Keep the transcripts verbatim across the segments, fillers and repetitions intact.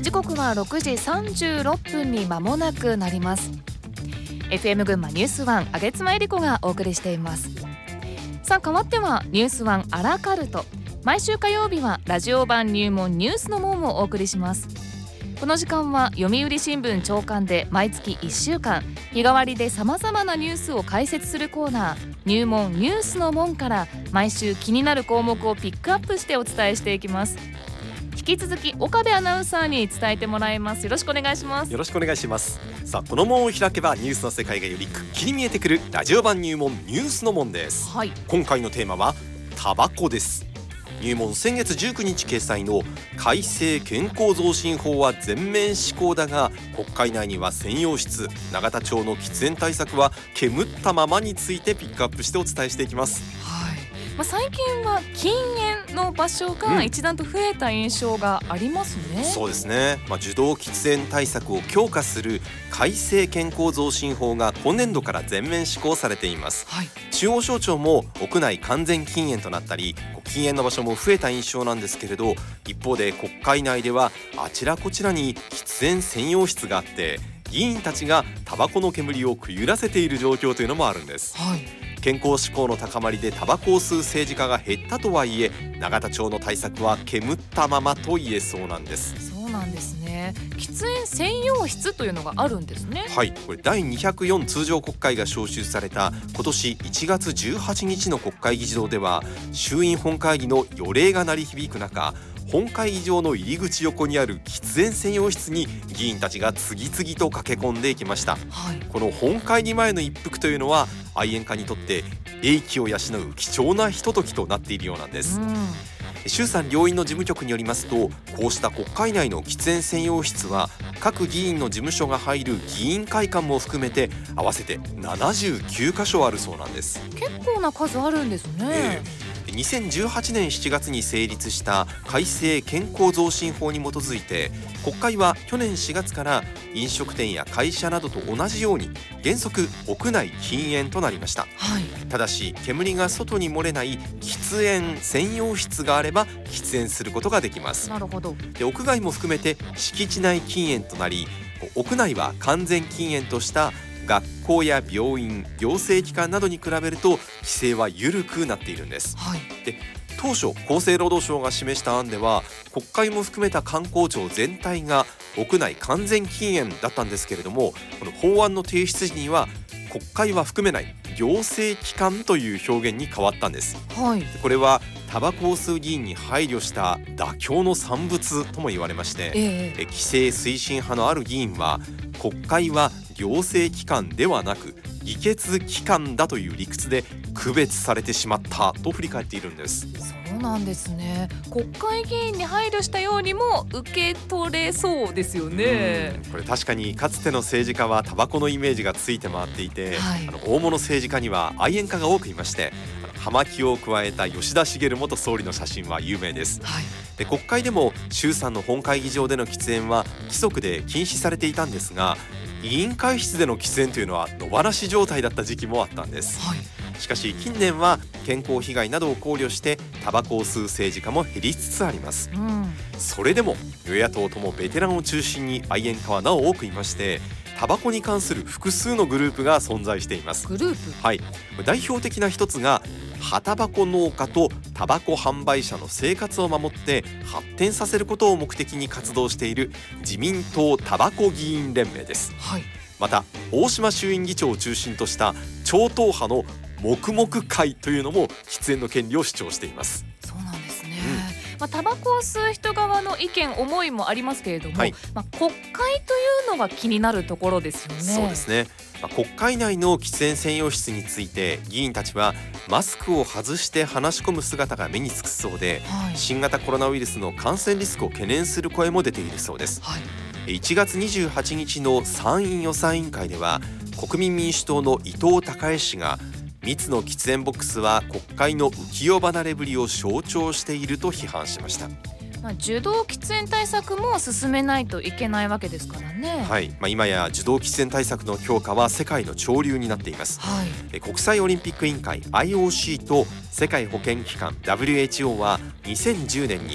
時刻はろくじさんじゅうろっぷんに間もなくなります。 エフエム 群馬ニュースワン、あげつまえりこがお送りしています。さあ、変わってはニュースワンアラカルト、毎週火曜日はラジオ版入門ニュースの門をお送りします。この時間は読売新聞朝刊で毎月いっしゅうかん日替わりでさまざまなニュースを解説するコーナー、入門ニュースの門から毎週気になる項目をピックアップしてお伝えしていきます。引き続き岡部アナウンサーに伝えてもらいます。よろしくお願いします。 よろしくお願いします。さあ、この門を開けばニュースの世界がよりくっきり見えてくるラジオ版入門ニュースの門です、 はい、 今回のテーマはタバコです。入門先月じゅうくにち掲載の改正健康増進法は全面施行だが、国会内には専用室、永田町の喫煙対策は煙ったままについてピックアップしてお伝えしていきます。 はい、まあ、最近は禁煙の場所が一段と増えた印象がありますね、うん、 そうですね、まあ、受動喫煙対策を強化する改正健康増進法が今年度から全面施行されています、はい、中央省庁も屋内完全禁煙となったり禁煙の場所も増えた印象なんですけれど、一方で国会内ではあちらこちらに喫煙専用室があって、議員たちがタバコの煙をくゆらせている状況というのもあるんです、はい、健康志向の高まりでタバコを吸う政治家が減ったとはいえ、永田町の対策は煙ったままと言えそうなんです。 そうなんですね。喫煙専用室というのがあるんですね。 はい、これだいにひゃくよん通常国会が召集された今年いちがつじゅうはちにちの国会議事堂では、衆院本会議の予令が鳴り響く中、本会議場の入り口横にある喫煙専用室に議員たちが次々と駆け込んでいきました、はい、この本会議前の一服というのは愛煙家にとって英気を養う貴重なひとときとなっているようなんです、うん、衆参両院の事務局によりますと、こうした国会内の喫煙専用室は各議員の事務所が入る議員会館も含めて合わせてななじゅうきゅうかしょあるそうなんです。 結構な数あるんですね、えーにせんじゅうはちねんしちがつに成立した改正健康増進法に基づいて、国会は去年しがつから飲食店や会社などと同じように原則屋内禁煙となりました、はい、ただし煙が外に漏れない喫煙専用室があれば喫煙することができます。 なるほど。 で、屋外も含めて敷地内禁煙となり、屋内は完全禁煙とした学校や病院、行政機関などに比べると規制は緩くなっているんです、はい、で当初厚生労働省が示した案では、国会も含めた官公庁全体が屋内完全禁煙だったんですけれども、この法案の提出時には国会は含めない行政機関という表現に変わったんです、はい、これはタバコを吸う議員に配慮した妥協の産物とも言われまして、えー、規制推進派のある議員は、国会は行政機関ではなく議決機関だという理屈で区別されてしまったと振り返っているんです。 そうなんですね。国会議員に配慮したようにも受け取れそうですよね。 うん、これ確かにかつての政治家はタバコのイメージがついて回っていて、はい、あの大物政治家には愛煙家が多くいまして、葉巻を加えた吉田茂元総理の写真は有名です、はい、で国会でも衆参の本会議場での喫煙は規則で禁止されていたんですが、委員会室での喫煙というのは野放し状態だった時期もあったんです、はい、しかし近年は健康被害などを考慮してタバコを吸う政治家も減りつつあります、うん、それでも与野党ともベテランを中心に愛煙家はなお多くいまして、タバコに関する複数のグループが存在しています。 グループ、 はい、代表的な一つが葉タバコ農家とタバコ販売者の生活を守って発展させることを目的に活動している自民党タバコ議員連盟です、はい、また大島衆院議長を中心とした超党派の黙々会というのも喫煙の権利を主張しています。 そうなんですね、うんまあ、タバコを吸う人側の意見思いもありますけれども、はいまあ、国会というのが気になるところですよね。 そうですね、まあ、国会内の喫煙専用室について議員たちはマスクを外して話し込む姿が目につくそうで、はい、新型コロナウイルスの感染リスクを懸念する声も出ているそうです、はい、いちがつにじゅうはちにちの参院予算委員会では国民民主党の伊藤孝恵氏が密の喫煙ボックスは国会の浮世離れぶりを象徴していると批判しました。 まあ、受動喫煙対策も進めないといけないわけですからね。 はい、まあ、今や受動喫煙対策の強化は世界の潮流になっています、はい、国際オリンピック委員会 アイオーシー と世界保健機関 ダブリューエイチオー はにせんじゅうねんに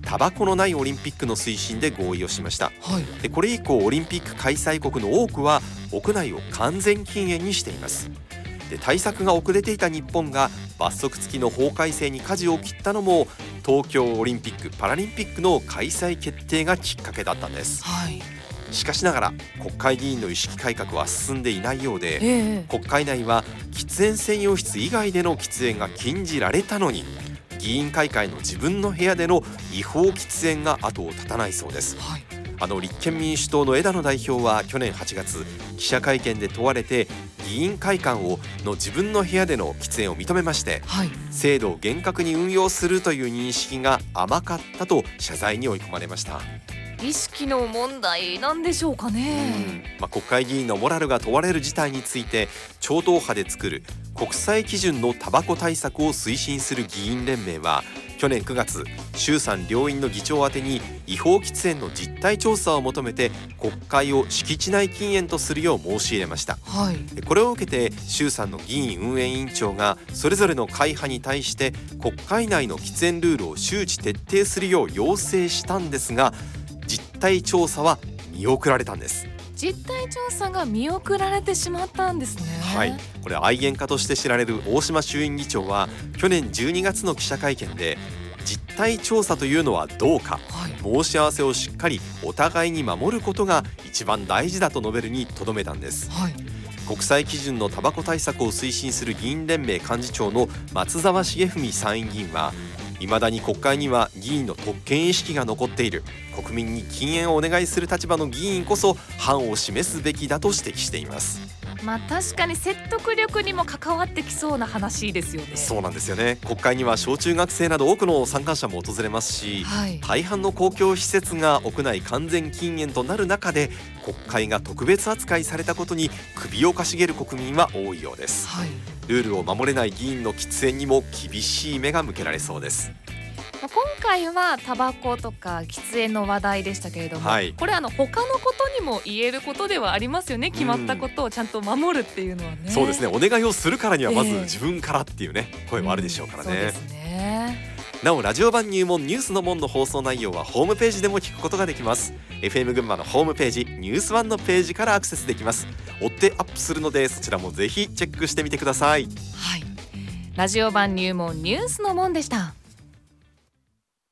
タバコのないオリンピックの推進で合意をしました、 はい、 でこれ以降オリンピック開催国の多くは屋内を完全禁煙にしています。で対策が遅れていた日本が罰則付きの法改正に舵を切ったのも東京オリンピック・パラリンピックの開催決定がきっかけだったんです、 はい、 しかしながら国会議員の意識改革は進んでいないようで、 えー、 国会内は喫煙専用室以外での喫煙が禁じられたのに議員会館の自分の部屋での違法喫煙が後を絶たないそうです、はい、あの立憲民主党の枝野代表は去年はちがつ記者会見で問われて議員会館をの自分の部屋での喫煙を認めまして、はい、制度を厳格に運用するという認識が甘かったと謝罪に追い込まれました。 意識の問題なんでしょうかね。 うん、まあ、国会議員のモラルが問われる事態について超党派で作る国際基準のタバコ対策を推進する議員連盟は去年くがつ衆参両院の議長宛てに違法喫煙の実態調査を求めて国会を敷地内禁煙とするよう申し入れました、はい、これを受けて衆参の議員運営委員長がそれぞれの会派に対して国会内の喫煙ルールを周知徹底するよう要請したんですが実態調査は見送られたんです。 実態調査が見送られてしまったんですね。 はい、これ愛煙家として知られる大島衆院議長は去年じゅうにがつの記者会見で実態調査というのはどうか、はい、申し合わせをしっかりお互いに守ることが一番大事だと述べるにとどめたんです、はい、国際基準のタバコ対策を推進する議員連盟幹事長の松沢茂文参院議員は未だに国会には議員の特権意識が残っている、国民に禁煙をお願いする立場の議員こそ範を示すべきだと指摘しています。 まあ確かに説得力にも関わってきそうな話ですよね。 そうなんですよね。国会には小中学生など多くの参観者も訪れますし、はい、大半の公共施設が屋内完全禁煙となる中で国会が特別扱いされたことに首をかしげる国民は多いようです、はい、ルールを守れない議員の喫煙にも厳しい目が向けられそうです。 今回はタバコとか喫煙の話題でしたけれども、はい、これあの他のことにも言えることではありますよね。決まったことをちゃんと守るっていうのはね。 そうですね。お願いをするからにはまず自分からっていうね、えー、声もあるでしょうからね、うん、そうですね。なおラジオ版入門ニュースの門の放送内容はホームページでも聞くことができます。 エフエム 群馬のホームページニュースワンのページからアクセスできます。追ってアップするのでそちらもぜひチェックしてみてください。 はい、ラジオ版入門ニュースの門でした。